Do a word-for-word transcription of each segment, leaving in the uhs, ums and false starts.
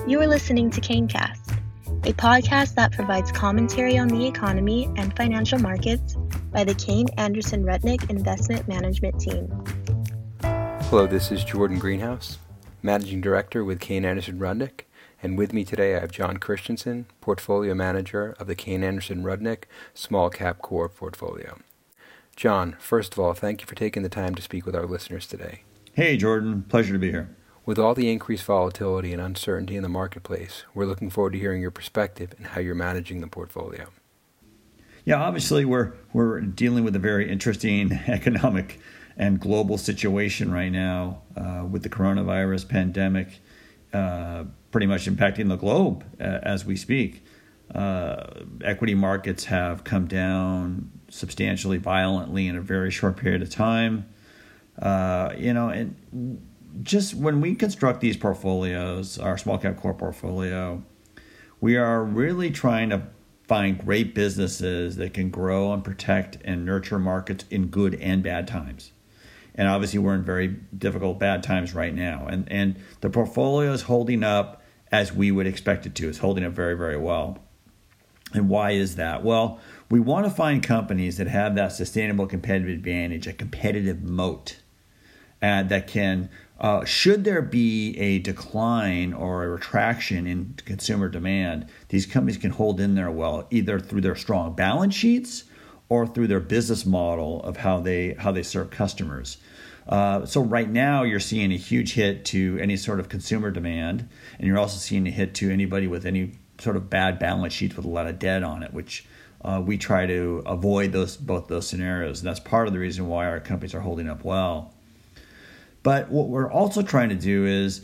You are listening to CaneCast, a podcast that provides commentary on the economy and financial markets by the Kayne Anderson Rudnick Investment Management Team. Hello, this is Jordan Greenhouse, Managing Director with Kayne Anderson Rudnick, and with me today I have John Christensen, Portfolio Manager of the Kayne Anderson Rudnick Small Cap Core Portfolio. John, first of all, thank you for taking the time to speak with our listeners today. Hey, Jordan. Pleasure to be here. With all the increased volatility and uncertainty in the marketplace, we're looking forward to hearing your perspective and how you're managing the portfolio. Yeah, obviously we're we're dealing with a very interesting economic and global situation right now uh, with the coronavirus pandemic uh, pretty much impacting the globe uh, as we speak. Uh, equity markets have come down substantially, violently in a very short period of time. Uh, you know, and just when we construct these portfolios, our small cap core portfolio, we are really trying to find great businesses that can grow and protect and nurture markets in good and bad times. And obviously we're in very difficult bad times right now. And and the portfolio is holding up as we would expect it to. It's holding up very, very well. And why is that? Well, we want to find companies that have that sustainable competitive advantage, a competitive moat, and that can, uh, should there be a decline or a retraction in consumer demand, these companies can hold in there well, either through their strong balance sheets or through their business model of how they how they serve customers. Uh, so right now you're seeing a huge hit to any sort of consumer demand, and you're also seeing a hit to anybody with any sort of bad balance sheets with a lot of debt on it, which uh, we try to avoid those both those scenarios. And that's part of the reason why our companies are holding up well. But what we're also trying to do is,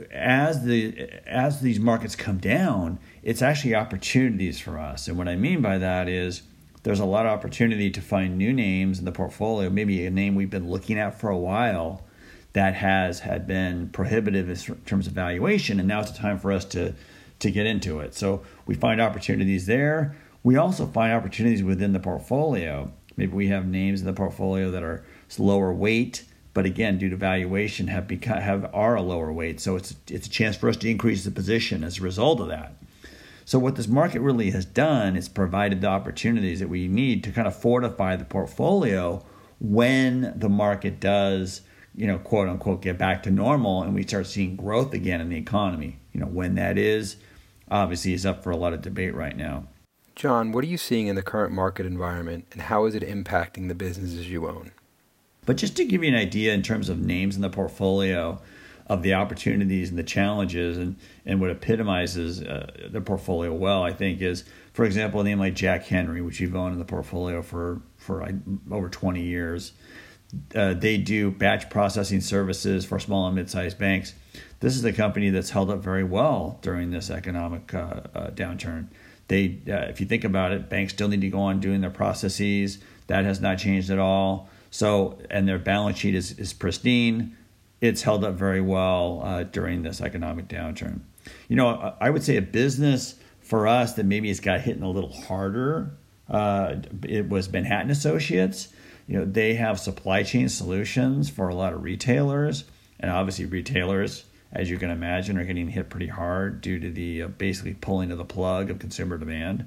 as the as these markets come down, it's actually opportunities for us. And what I mean by that is there's a lot of opportunity to find new names in the portfolio, maybe a name we've been looking at for a while that has had been prohibitive in terms of valuation, and now it's a time for us to to get into it. So we find opportunities there. We also find opportunities within the portfolio. Maybe we have names in the portfolio that are lower weight, but again, due to valuation, have become have are a lower weight. So it's it's a chance for us to increase the position as a result of that. So what this market really has done is provided the opportunities that we need to kind of fortify the portfolio when the market does, you know, quote unquote, get back to normal and we start seeing growth again in the economy. You know, when that is, obviously is up for a lot of debate right now. John, what are you seeing in the current market environment, and how is it impacting the businesses you own? But just to give you an idea in terms of names in the portfolio, of the opportunities and the challenges, and, and what epitomizes uh, the portfolio well, I think, is, for example, a name like Jack Henry, which you've owned in the portfolio for, for uh, over twenty years. Uh, they do batch processing services for small and mid-sized banks. This is a company that's held up very well during this economic uh, uh, downturn. They, uh, if you think about it, banks still need to go on doing their processes. That has not changed at all. So, and their balance sheet is, is pristine. It's held up very well uh, during this economic downturn. You know, I would say a business for us that maybe has got hit a little harder, uh, it was Manhattan Associates. You know, they have supply chain solutions for a lot of retailers, and obviously retailers, as you can imagine, are getting hit pretty hard due to the uh, basically pulling of the plug of consumer demand.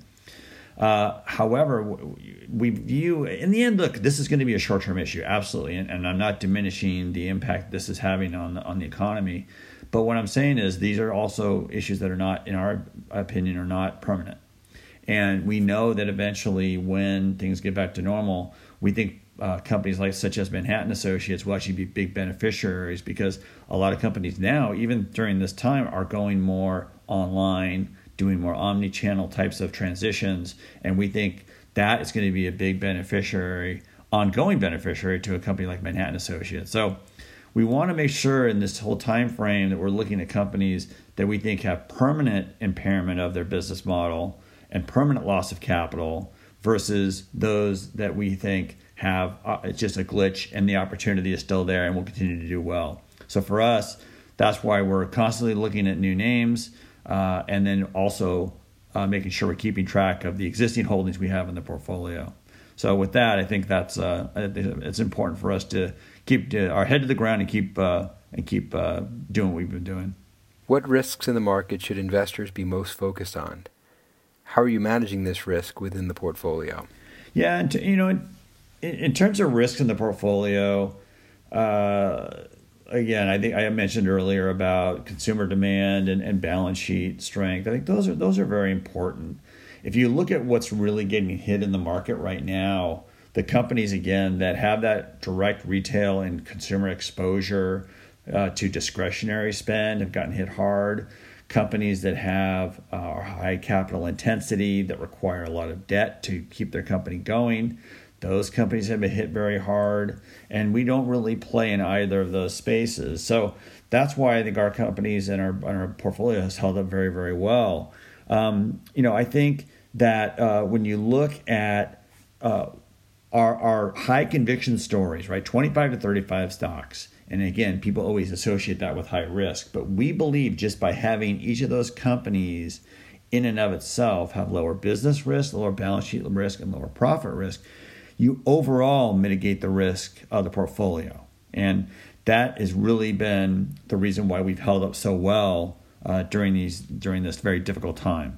Uh, however, we view, in the end, look, this is going to be a short-term issue, absolutely, and, and I'm not diminishing the impact this is having on on the economy. But what I'm saying is these are also issues that are not, in our opinion, are not permanent. And we know that eventually when things get back to normal, we think uh, companies like such as Manhattan Associates will actually be big beneficiaries, because a lot of companies now, even during this time, are going more online, doing more omni-channel types of transitions, and we think that is going to be a big beneficiary, ongoing beneficiary to a company like Manhattan Associates. So we want to make sure in this whole time frame that we're looking at companies that we think have permanent impairment of their business model and permanent loss of capital versus those that we think have uh, it's just a glitch and the opportunity is still there and will continue to do well. So for us, that's why we're constantly looking at new names. Uh, and then also uh, making sure we're keeping track of the existing holdings we have in the portfolio. So with that, I think that's uh, it's important for us to keep our head to the ground and keep uh, and keep uh, doing what we've been doing. What risks in the market should investors be most focused on? How are you managing this risk within the portfolio? Yeah, and you know, in, in terms of risk in the portfolio, uh, again, I think I mentioned earlier about consumer demand and, and balance sheet strength. I think those are those are very important. If you look at what's really getting hit in the market right now, the companies, again, that have that direct retail and consumer exposure uh, to discretionary spend have gotten hit hard. Companies that have uh, high capital intensity, that require a lot of debt to keep their company going, those companies have been hit very hard, and we don't really play in either of those spaces. So that's why I think our companies and our, and our portfolio has held up very, very well. Um, you know, I think that uh, when you look at uh, our, our high conviction stories, right, twenty-five to thirty-five stocks, and again, people always associate that with high risk, but we believe just by having each of those companies in and of itself have lower business risk, lower balance sheet risk, and lower profit risk, you overall mitigate the risk of the portfolio. And that has really been the reason why we've held up so well uh, during these during this very difficult time.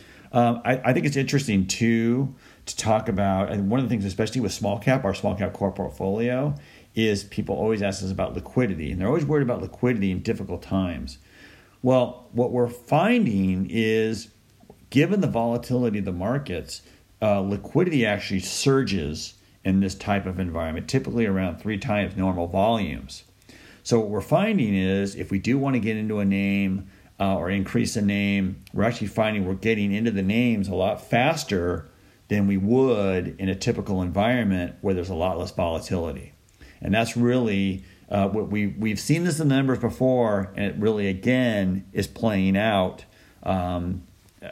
Um, I, I think it's interesting too to talk about, and one of the things, especially with small cap, our small cap core portfolio, is people always ask us about liquidity, and they're always worried about liquidity in difficult times. Well, what we're finding is, given the volatility of the markets, uh, liquidity actually surges in this type of environment, typically around three times normal volumes. So what we're finding is, if we do want to get into a name uh, or increase a name, we're actually finding we're getting into the names a lot faster than we would in a typical environment where there's a lot less volatility. And that's really uh, what we, we've seen this in the numbers before, and it really, again, is playing out um,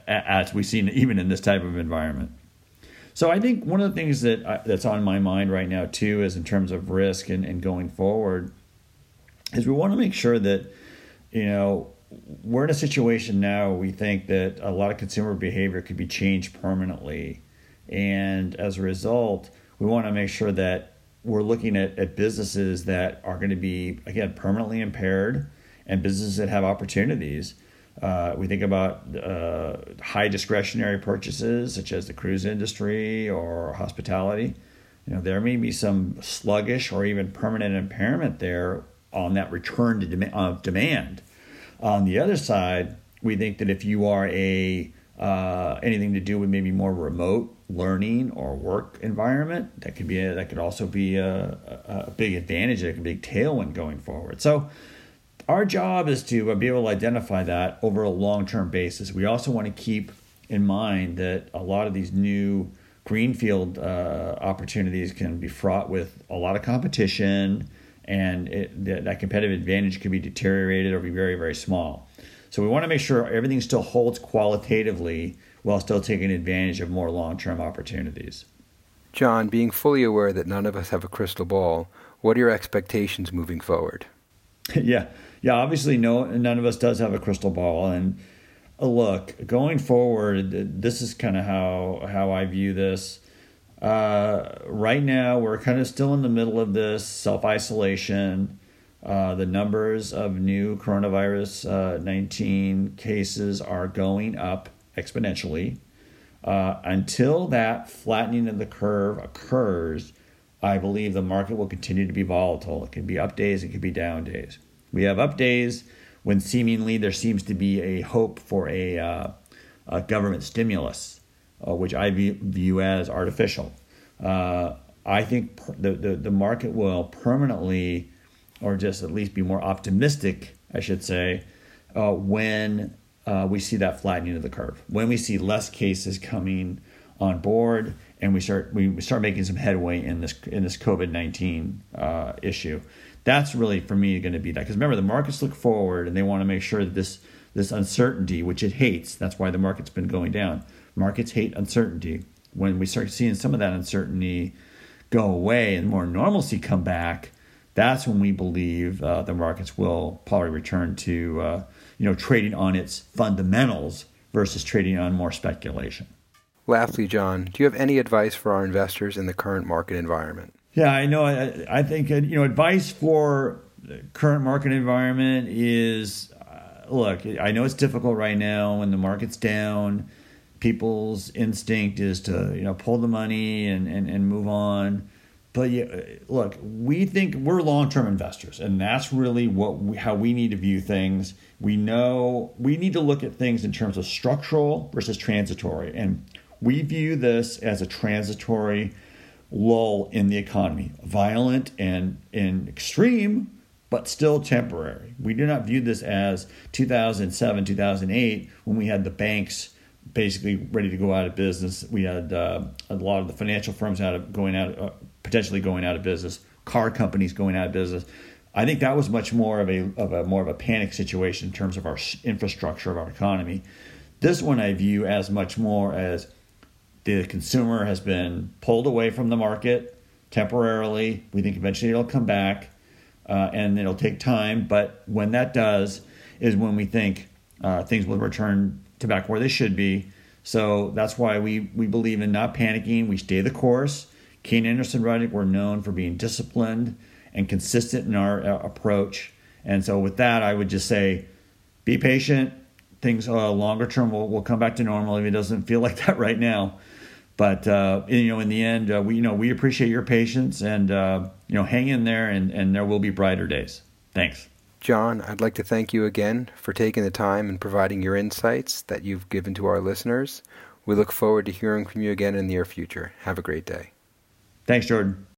as we've seen even in this type of environment. So I think one of the things that I, that's on my mind right now, too, is in terms of risk and, and going forward, is we want to make sure that, you know, we're in a situation now where we think that a lot of consumer behavior could be changed permanently. And as a result, we want to make sure that we're looking at, at businesses that are going to be, again, permanently impaired, and businesses that have opportunities. Uh, we think about uh, high discretionary purchases, such as the cruise industry or hospitality. You know, there may be some sluggish or even permanent impairment there on that return to dem- of demand. On the other side, we think that if you are a uh, anything to do with maybe more remote learning or work environment, that could be a, that could also be a, a, a big advantage, a big tailwind going forward. So our job is to be able to identify that over a long-term basis. We also want to keep in mind that a lot of these new greenfield uh, opportunities can be fraught with a lot of competition, and it, that, that competitive advantage could be deteriorated or be very, very small. So we want to make sure everything still holds qualitatively while still taking advantage of more long-term opportunities. John, being fully aware that none of us have a crystal ball, what are your expectations moving forward? yeah, yeah. Obviously, no, none of us does have a crystal ball. And uh, look, going forward, this is kind of how how I view this. Uh, right now, we're kind of still in the middle of this self-isolation. Uh, the numbers of new coronavirus nineteen cases are going up exponentially. Uh, until that flattening of the curve occurs, I believe the market will continue to be volatile. It can be up days, it could be down days. We have up days when seemingly there seems to be a hope for a, uh, a government stimulus, uh, which I view, view as artificial. Uh, I think per- the, the, the market will permanently, or just at least be more optimistic, I should say, uh, when uh, we see that flattening of the curve, when we see less cases coming on board, and we start we start making some headway in this in this COVID nineteen uh, issue. That's really, for me, going to be that. Because remember, the markets look forward, and they want to make sure that this this uncertainty, which it hates, that's why the market's been going down. Markets hate uncertainty. When we start seeing some of that uncertainty go away and more normalcy come back, that's when we believe uh, the markets will probably return to uh, you know trading on its fundamentals versus trading on more speculation. Lastly, John, do you have any advice for our investors in the current market environment? Yeah, I know. I, I think uh, you know advice for the current market environment is uh, look, I know it's difficult right now when the market's down. People's instinct is to, you know, pull the money and, and, and move on. But yeah, look, we think we're long-term investors, and that's really what we, how we need to view things. We know we need to look at things in terms of structural versus transitory, and we view this as a transitory lull in the economy, violent and, and extreme, but still temporary. We do not view this as two thousand seven, two thousand eight, when we had the banks basically ready to go out of business. We had uh, a lot of the financial firms out of going out, uh, potentially going out of business, car companies going out of business. I think that was much more of a of a more of a panic situation in terms of our infrastructure of our economy. This one I view as much more as the consumer has been pulled away from the market temporarily. We think eventually it'll come back, uh, and it'll take time. But when that does, is when we think uh, things will return to back where they should be. So that's why we, we believe in not panicking. We stay the course. Kayne Anderson Rudnick, we're known for being disciplined and consistent in our uh, approach. And so with that, I would just say, be patient. Things uh, longer term will, will come back to normal if it doesn't feel like that right now. But uh, you know, in the end, uh, we you know we appreciate your patience, and uh, you know, hang in there, and, and there will be brighter days. Thanks. John, I'd like to thank you again for taking the time and providing your insights that you've given to our listeners. We look forward to hearing from you again in the near future. Have a great day. Thanks, Jordan.